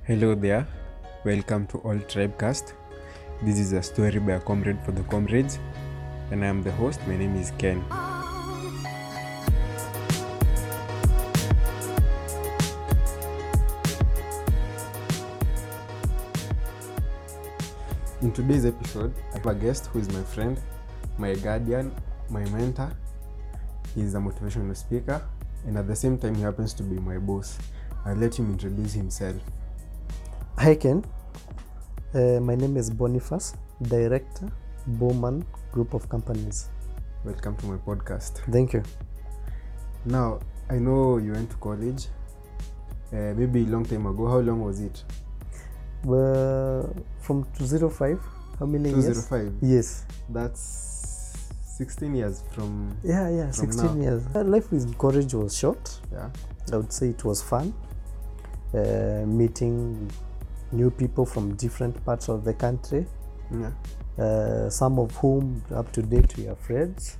Hello there, welcome to All Tribecast. This is a story by a comrade for the comrades, and I am the host. My name is Ken. In today's episode, I have a guest who is my friend, my guardian, my mentor. He is a motivational speaker, and at the same time, he happens to be my boss. I'll let him introduce himself. Hi Ken, my name is Boniface, Director, Bowman Group of Companies. Welcome to my podcast. Thank you. Now, I know you went to college, maybe a long time ago. How long was it? Well, from 205, how many years? 205? Yes. That's 16 years from Yeah, 16 now. years. Life in college was short. Yeah. I would say it was fun. Meeting new people from different parts of the country. Yeah. Some of whom up to date we are friends.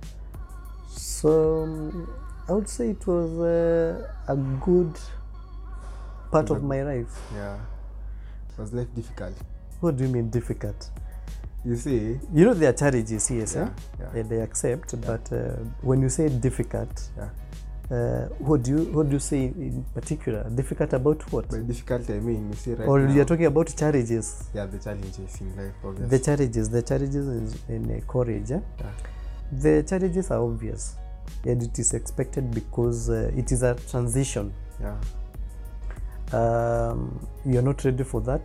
So I would say it was a good part of my life. Yeah. Was life difficult? What do you mean difficult? You see? You know there are challenges, yes, Yeah. and they accept. But when you say difficult, Yeah. what do you say in particular? Difficult about what? By difficult, I mean, you see right Or now. you're talking about challenges? Yeah, the challenges in life, obviously. The challenges in college. Yeah. The challenges are obvious, and it is expected because it is a transition. Yeah. You're not ready for that.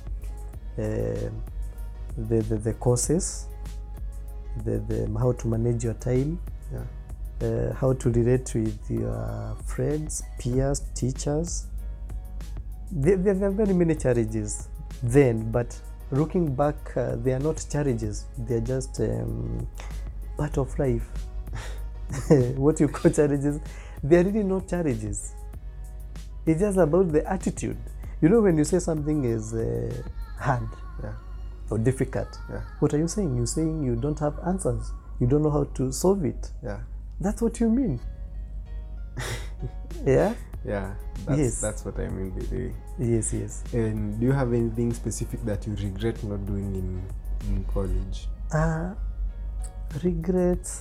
The courses, the how to manage your time, Yeah. how to relate with your friends, peers, teachers. There are very many challenges then, but looking back, they are not challenges. They are just part of life. What you call challenges, they are really not challenges. It's just about the attitude. You know, when you say something is hard Yeah. or difficult, Yeah. what are you saying? You're saying you don't have answers. You don't know how to solve it. Yeah. That's what you mean. Yeah? Yeah. Yes. That's what I mean by the way. Yes. And do you have anything specific that you regret not doing in college? Regrets.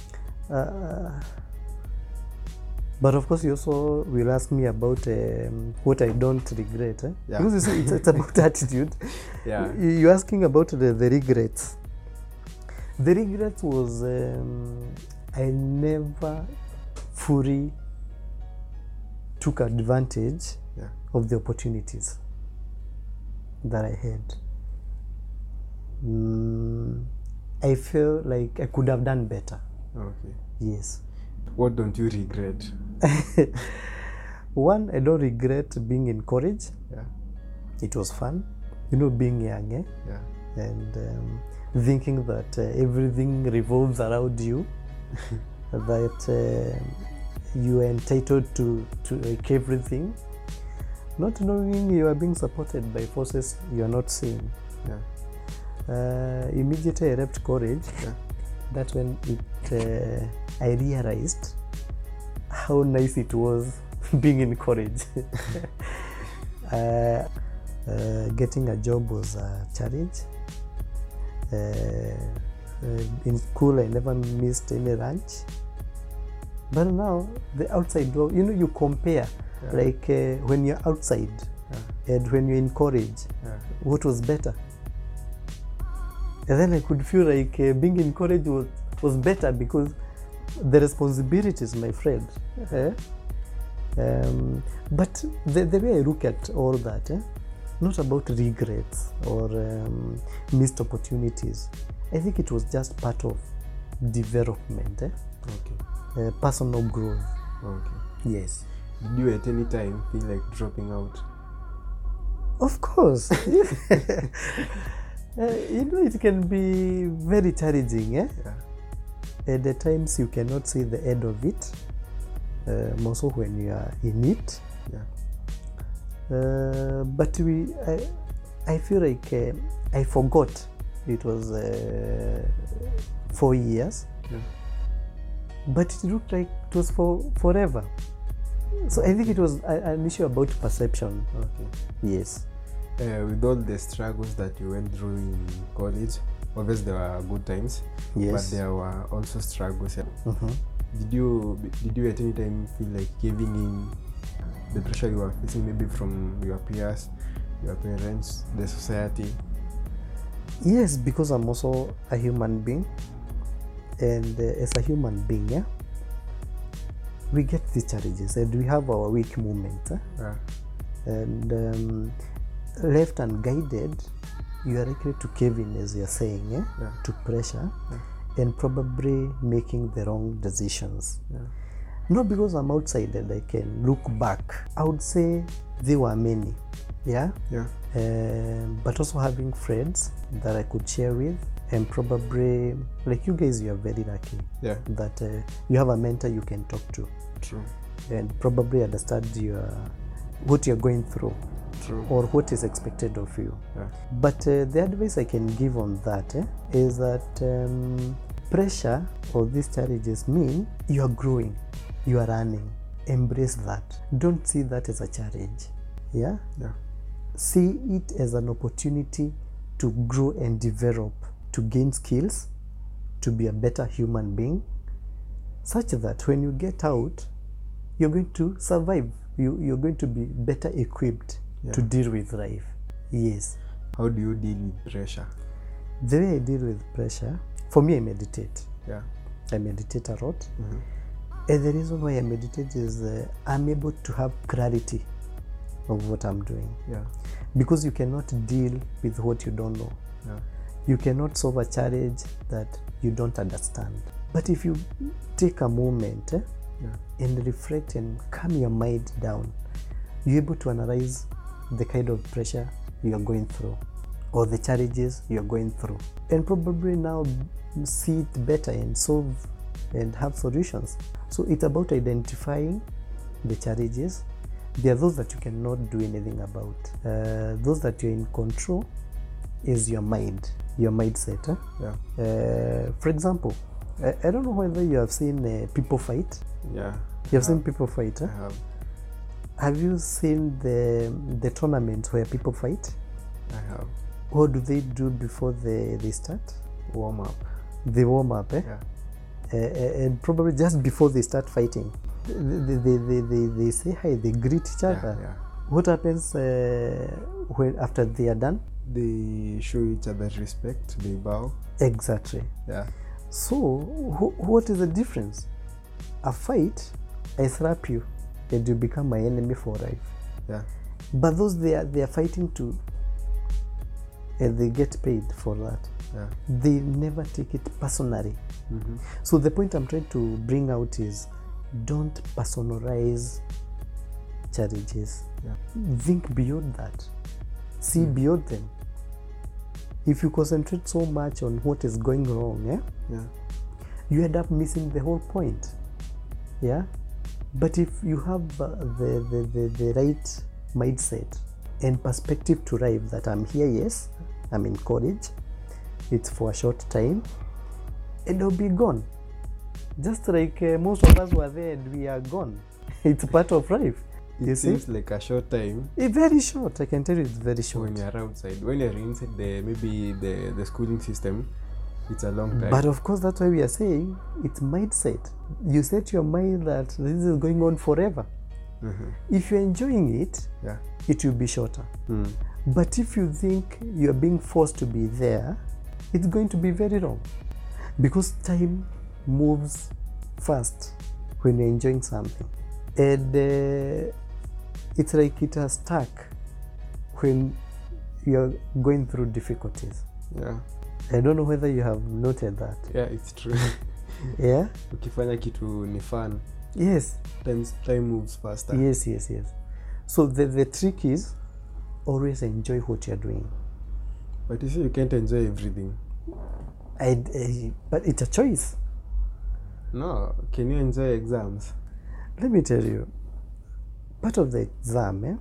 But of course, you also will ask me about what I don't regret. Yeah. Because you see, it's about attitude. Yeah. You're asking about the regrets. The regret was I never fully took advantage Yeah. of the opportunities that I had. I feel like I could have done better. Okay. Yes. What don't you regret? One, I don't regret being in college. Yeah. It was fun. You know, being young, Yeah. and thinking that everything revolves around you, that you are entitled to like everything, not knowing you are being supported by forces you are not seeing. Yeah. Immediately I left college. Yeah. That's when I realized how nice it was being in college. Getting a job was a challenge. In school, I never missed any lunch. But now, the outside world, you compare, Yeah. like when you're outside and when you're in college, Yeah. what was better? And then I could feel like being in college was better because the responsibilities, my friend. But the way I look at all that, not about regrets or missed opportunities. I think it was just part of development, Okay. Personal growth. Okay. Yes. Did you at any time feel like dropping out? Of course. It can be very challenging, Yeah. And at times you cannot see the end of it, also when you are in it. Yeah. But I feel like I forgot it was 4 years, Yeah. but it looked like it was for forever. So I think it was an issue about perception. Okay. Yes. With all the struggles that you went through in college, obviously there were good times, Yes. but there were also struggles. Mhm. Did you at any time feel like giving in the pressure you were facing, maybe from your peers, your parents, the society? Yes, because I'm also a human being, and as a human being, yeah, we get these challenges and we have our weak moments. Yeah. And left unguided, you are likely to cave in, as you're saying, Yeah. to pressure, and probably making the wrong decisions. Yeah. Not because I'm outside and I can look back. I would say there were many, yeah. Yeah. But also having friends that I could share with, and probably like you guys, you are very lucky Yeah. that you have a mentor you can talk to True. and probably understand what you're going through True. or what is expected of you. Yeah. But the advice I can give on that is that pressure or these challenges mean you are growing, you are learning. Embrace that. Don't see that as a challenge. Yeah? Yeah. See it as an opportunity to grow and develop, to gain skills, to be a better human being, such that when you get out, you're going to survive. You're going to be better equipped to deal with life. Yes. How do you deal with pressure? The way I deal with pressure, for me, I meditate. Yeah. I meditate a lot. Mhm. And the reason why I meditate is I'm able to have clarity of what I'm doing. Yeah. Because you cannot deal with what you don't know. Yeah. You cannot solve a challenge that you don't understand. But if you take a moment and reflect and calm your mind down, you're able to analyze the kind of pressure you're going through or the challenges you're going through, and probably now see it better and solve and have solutions. So it's about identifying the challenges. There are those that you cannot do anything about. Those that you're in control is your mind, your mindset. Yeah. For example, I don't know whether you have seen people fight. Yeah. You have seen people fight. I have. Have you seen the tournaments where people fight? I have. What do they do before they start? Warm up. They warm up, Yeah. And probably just before they start fighting, they say hi, they greet each other. Yeah. What happens when after they are done? They show each other respect. They bow. Exactly. Yeah. So what is the difference? A fight, I slap you and you become my enemy for life. Yeah. But those they are fighting to, and they get paid for that. Yeah. They never take it personally. Mm-hmm. So the point I'm trying to bring out is don't personalize challenges. Yeah. Think beyond that. See beyond them. If you concentrate so much on what is going wrong, Yeah. you end up missing the whole point. Yeah. But if you have the right mindset and perspective to life, that I'm here, yes, I'm in college, it's for a short time, and I'll be gone. Just like most of us were there and we are gone. It's part of life. It seems like a short time. It's very short. I can tell you it's very short. When you're outside. When you're inside the schooling system, it's a long time. But of course, that's why we are saying it's mindset. You set your mind that this is going on forever. Mm-hmm. If you're enjoying it, Yeah. it will be shorter. Mm. But if you think you're being forced to be there, it's going to be very long. Because time moves fast when you're enjoying something. And it's like it has stuck when you're going through difficulties. Yeah. I don't know whether you have noted that. Yeah, it's true. Yeah? Ukifanya kitu ni fun. Yes. Time moves faster. Yes. So the trick is always enjoy what you're doing. But you see, you can't enjoy everything. But it's a choice. No. Can you enjoy exams? Let me tell you, part of the exam,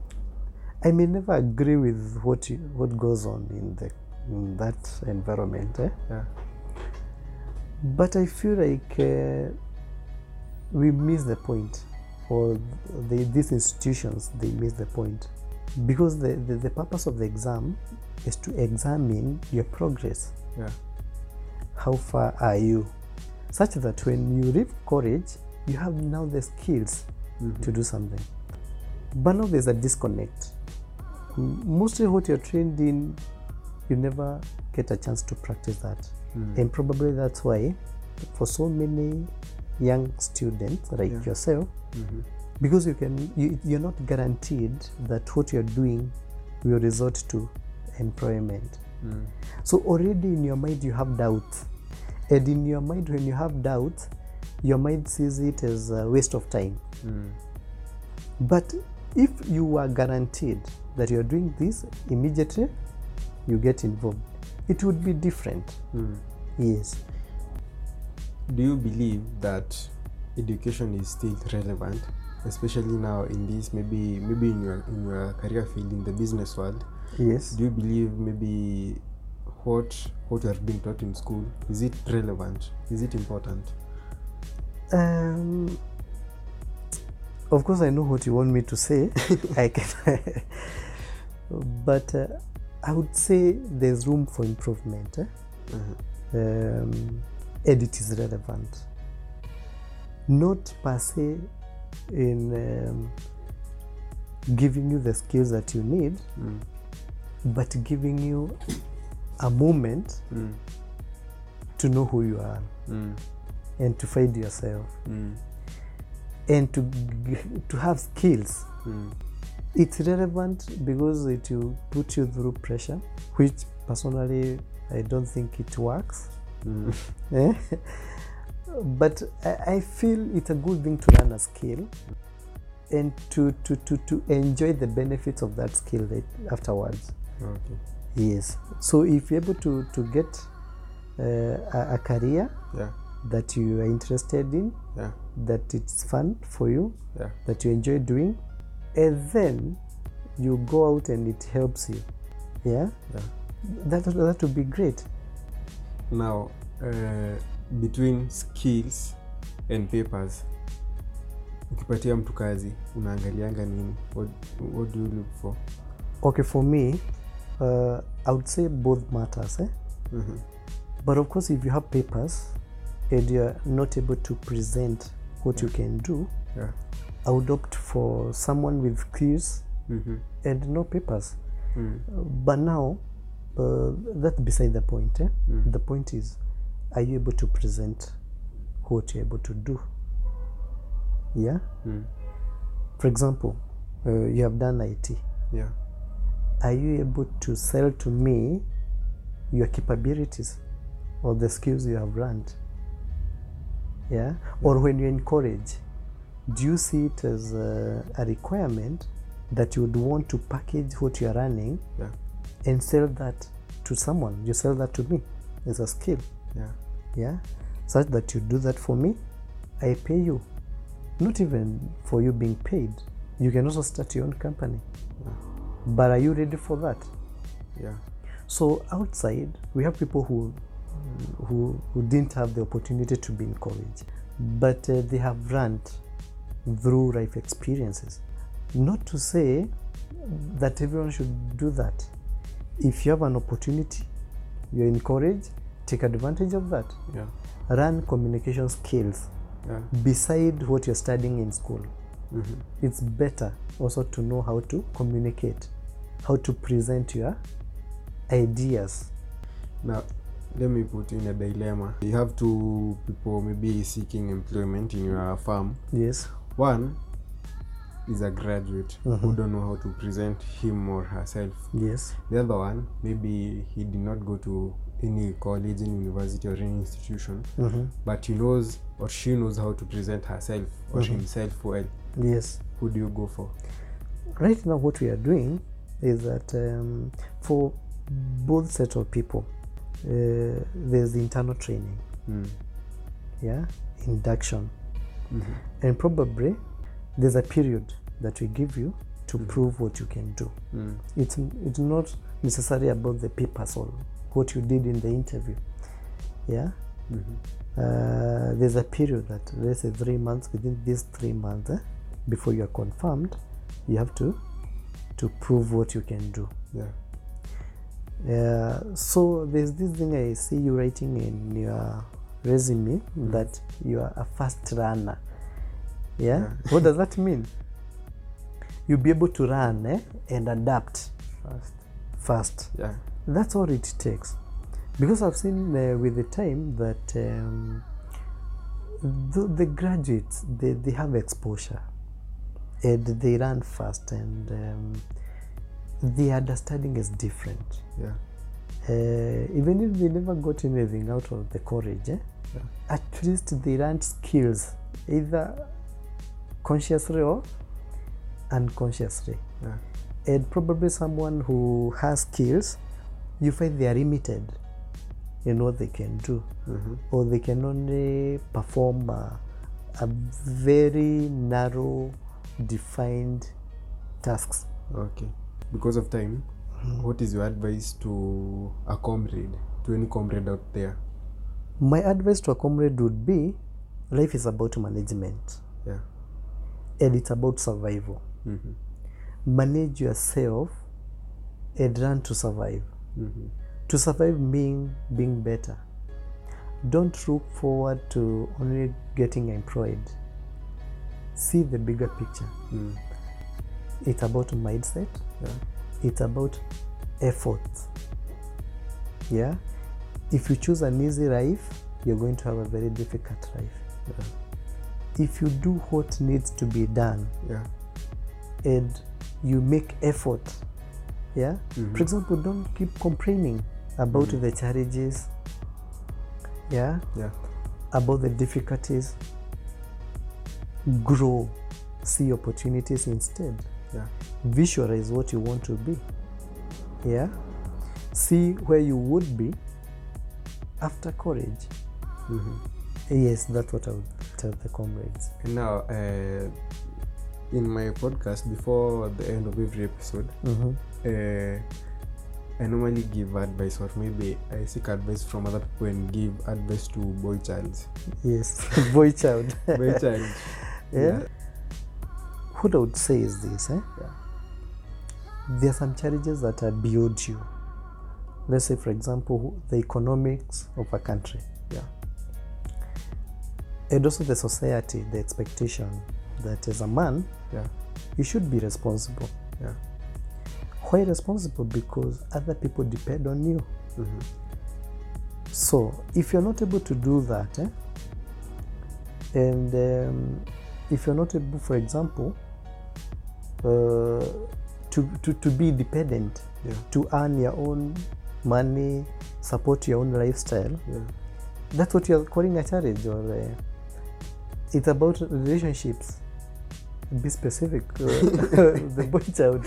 I may never agree with what goes on in that environment. Yeah. But I feel like we miss the point or these institutions, they miss the point, because the purpose of the exam is to examine your progress. Yeah. How far are you, such that when you leave college, you have now the skills to do something. But now there's a disconnect. Mostly what you're trained in, you never get a chance to practice that. And probably that's why for so many young students like yourself, because you're not guaranteed that what you're doing will result to employment. So already in your mind you have doubt, and in your mind, when you have doubt, your mind sees it as a waste of time. But if you are guaranteed that you're doing this, immediately you get involved, it would be different. Yes. Do you believe that education is still relevant, especially now in this, maybe in your career field, in the business world? Yes. Do you believe maybe what you are being taught in school, is it relevant? Is it important? Of course, I know what you want me to say. I can, but I would say there's room for improvement. And it is relevant, not per se in giving you the skills that you need, but giving you a moment to know who you are and to find yourself and to have skills. It's relevant because it will put you through pressure, which personally I don't think it works. But I feel it's a good thing to learn a skill and to enjoy the benefits of that skill afterwards. Okay. Yes. So if you're able to get a career that you are interested in, that it's fun for you, that you enjoy doing, and then you go out and it helps you, that would be great. Now, between skills and papers, ukipatia mtu kazi, unaangalianga nini? What do you look for? Okay, for me, I would say both matters. But of course, if you have papers and you're not able to present what you can do, I would opt for someone with skills and no papers. But now, that's beside the point. The point is, are you able to present what you're able to do? Yeah? For example, you have done IT. Are you able to sell to me your capabilities or the skills you have learned? Or when you're in college, do you see it as a requirement that you would want to package what you're running and sell that to someone? You sell that to me as a skill. Such that you do that for me, I pay you. Not even for you being paid. You can also start your own company. But are you ready for that? So outside, we have people who didn't have the opportunity to be in college, but they have learned through life experiences. Not to say that everyone should do that. If you have an opportunity, you're in college, take advantage of that. Run communication skills beside what you're studying in school. It's better also to know how to communicate, how to present your ideas. Now, let me put you in a dilemma. You have two people maybe seeking employment in your firm. Yes. One is a graduate who don't know how to present him or herself. Yes. The other one, maybe he did not go to any college, any university or any institution, but he knows or she knows how to present herself or himself well. Yes. Who do you go for? Right now what we are doing is that for both sets of people, there's internal training, induction, and probably there's a period that we give you to prove what you can do. It's not necessarily about the papers or what you did in the interview. There's a period that, let's say 3 months. Within these 3 months, before you are confirmed, you have to prove what you can do. So there's this thing I see you writing in your resume, that you are a fast runner. What does that mean? You'll be able to run and adapt fast. That's all it takes, because I've seen with the time that the graduates, they have exposure and they run fast, and the understanding is different. Even if they never got anything out of the college, at least they learned skills, either consciously or unconsciously. And probably someone who has skills, you find they are limited in what they can do, or they can only perform a very narrow, defined tasks. Okay. Because of time, what is your advice to a comrade, to any comrade out there? My advice to a comrade would be, life is about management. And it's about survival. Manage yourself and run to survive. To survive means being better. Don't look forward to only getting employed. See the bigger picture. It's about mindset. It's about effort. If you choose an easy life, you're going to have a very difficult life. If you do what needs to be done, and you make effort, for example, don't keep complaining about the challenges, about the difficulties. Grow, see opportunities instead. Visualize what you want to be. See where you would be after college. Yes, that's what I would tell the comrades. And now, in my podcast, before the end of every episode, I normally give advice, or maybe I seek advice from other people and give advice to boy child. Yes, boy child. Boy child. What I would say is this, there are some challenges that are beyond you. Let's say, for example, the economics of a country. And also the society, the expectation that as a man, you should be responsible. Why responsible? Because other people depend on you. So if you're not able to do that, and if you're not able, for example, to be independent, to earn your own money, support your own lifestyle, that's what you're calling a challenge, or it's about relationships. Be specific. The boy child.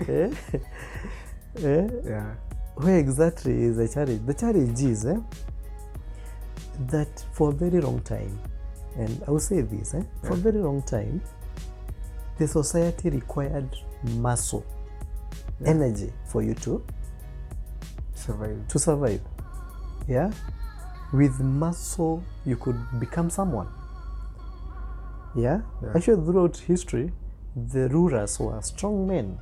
Where exactly is the challenge? The challenge is that for a very long time, and I will say this, for a very long time, the society required muscle, energy for you to survive. With muscle, you could become someone. Actually, throughout history, the rulers were strong men.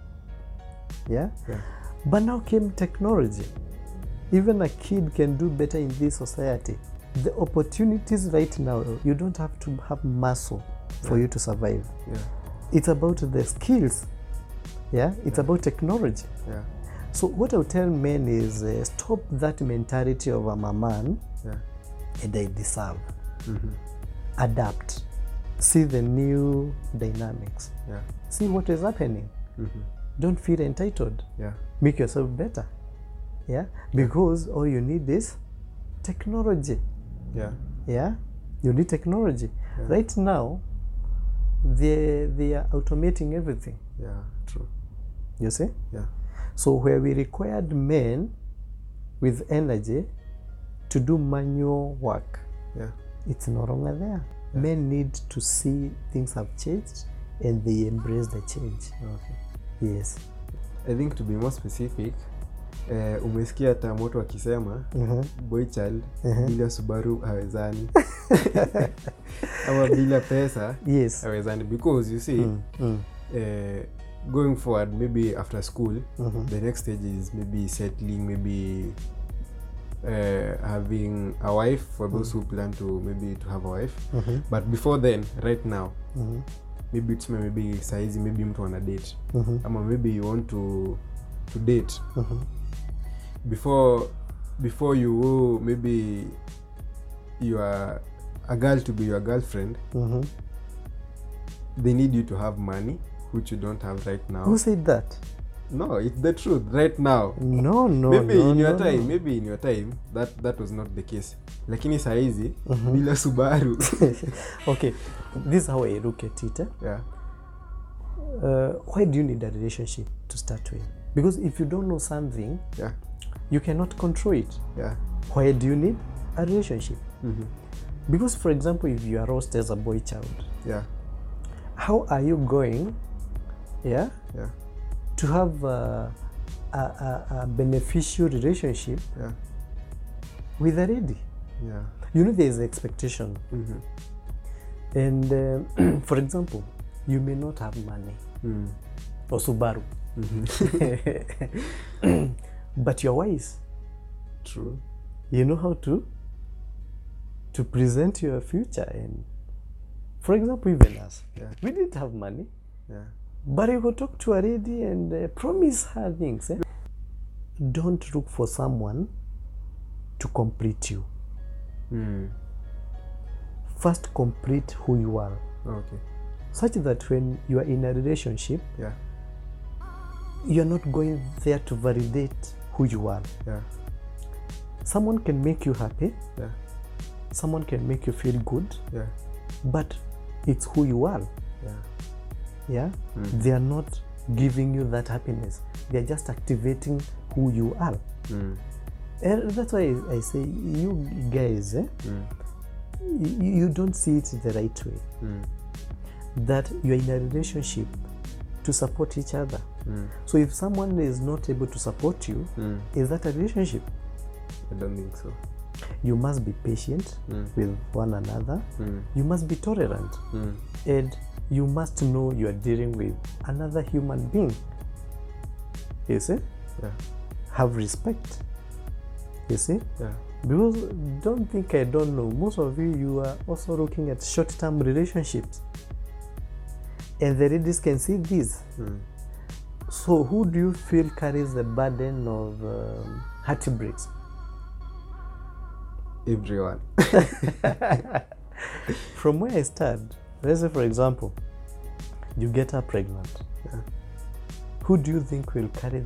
But now came technology. Even a kid can do better in this society. The opportunities right now, you don't have to have muscle for you to survive. It's about the skills. It's about technology. So what I would tell men is stop that mentality of I'm a man and I deserve. Adapt. See the new dynamics. See what is happening. Don't feel entitled. Make yourself better. Because all you need is technology. You need technology. Right now, they are automating everything. True. You see? So where we required men with energy to do manual work, it's no longer there. Men need to see things have changed and they embrace the change. Yes. I think to be more specific, Umesikia tamoto wakisema boy child bila Subaru hawezani. Ama bila pesa hawezani, because you see going forward, maybe after school the next stage is maybe settling, maybe having a wife for those who plan to maybe to have a wife. But before then, right now, maybe it's maybe saizi maybe mtu ana date ama maybe you want to date before you maybe you are a girl to be your girlfriend. They need you to have money, which you don't have right now. Who said that? No, it's the truth right now. No, maybe no, in your no, time, no. maybe in your time that was not the case. Lakini saizi bila Subaru. Okay, this is how I look at it. Yeah. Why do you need a relationship to start with? Because if you don't know something, Yeah. you cannot control it. Yeah. Why do you need a relationship? Because, for example, if you are raised as a boy child, Yeah. how are you going, Yeah. to have a beneficial relationship Yeah. with a lady? Yeah. You know, there is expectation. And for example, you may not have money or Subaru, but you're wise. True. You know how to present your future. And for example, even us, we didn't have money, but you go talk to a lady and promise her things. Don't look for someone to complete you. First, complete who you are. Okay. Such that when you are in a relationship, Yeah. you are not going there to validate who you are. Yeah. Someone can make you happy, Yeah. someone can make you feel good, Yeah. but it's who you are. Yeah. They are not giving you that happiness. They are just activating who you are. And that's why I say, you guys, you don't see it the right way. That you're in a relationship to support each other. So if someone is not able to support you, is that a relationship? I don't think so. You must be patient with one another. You must be tolerant. And you must know you are dealing with another human being. You see? Yeah. Have respect. You see? Yeah. Because don't think I don't know. Most of you are also looking at short-term relationships. And the ladies can see this. So who do you feel carries the burden of heartbreaks? Everyone. From where I start, let's say for example, you get her pregnant. Who do you think will carry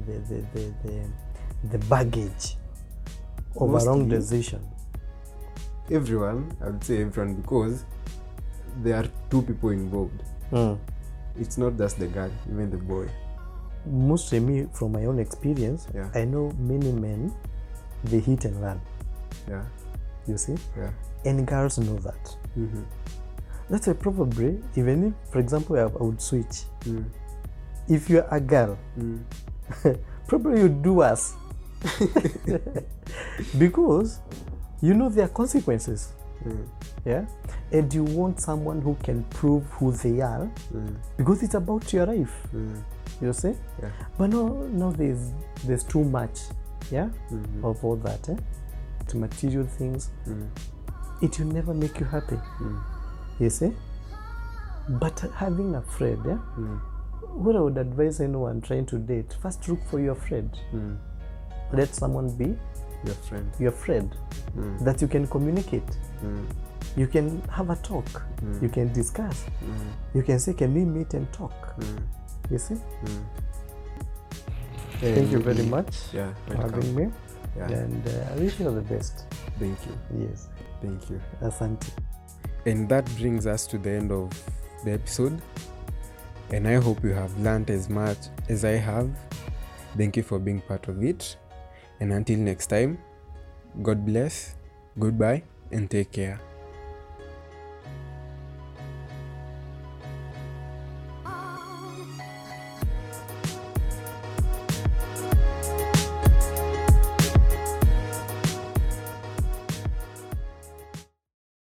the baggage of a wrong Mostly- decision? Everyone, I would say everyone, because there are two people involved. It's not just the girl, even the boy. Mostly me, from my own experience, Yeah. I know many men, they hit and run. Yeah. You see? Yeah. And girls know that. That's why probably, even if, for example, I would switch. If you're a girl, probably you do worse. Because you know there are consequences. Yeah? And you want someone who can prove who they are, because it's about your life. You see? Yeah. But now there's too much, of all that, to material things. It will never make you happy. You see? But having a friend, what I would advise anyone trying to date, first look for your friend. Let someone be Your friend. that you can communicate. You can have a talk. You can discuss. You can say, can we meet and talk? You see? Thank you very much Yeah. for having me. Yeah. And I wish you all the best. Thank you. Yes. Thank you. Asante. And that brings us to the end of the episode. And I hope you have learned as much as I have. Thank you for being part of it. And until next time, God bless, goodbye, and take care.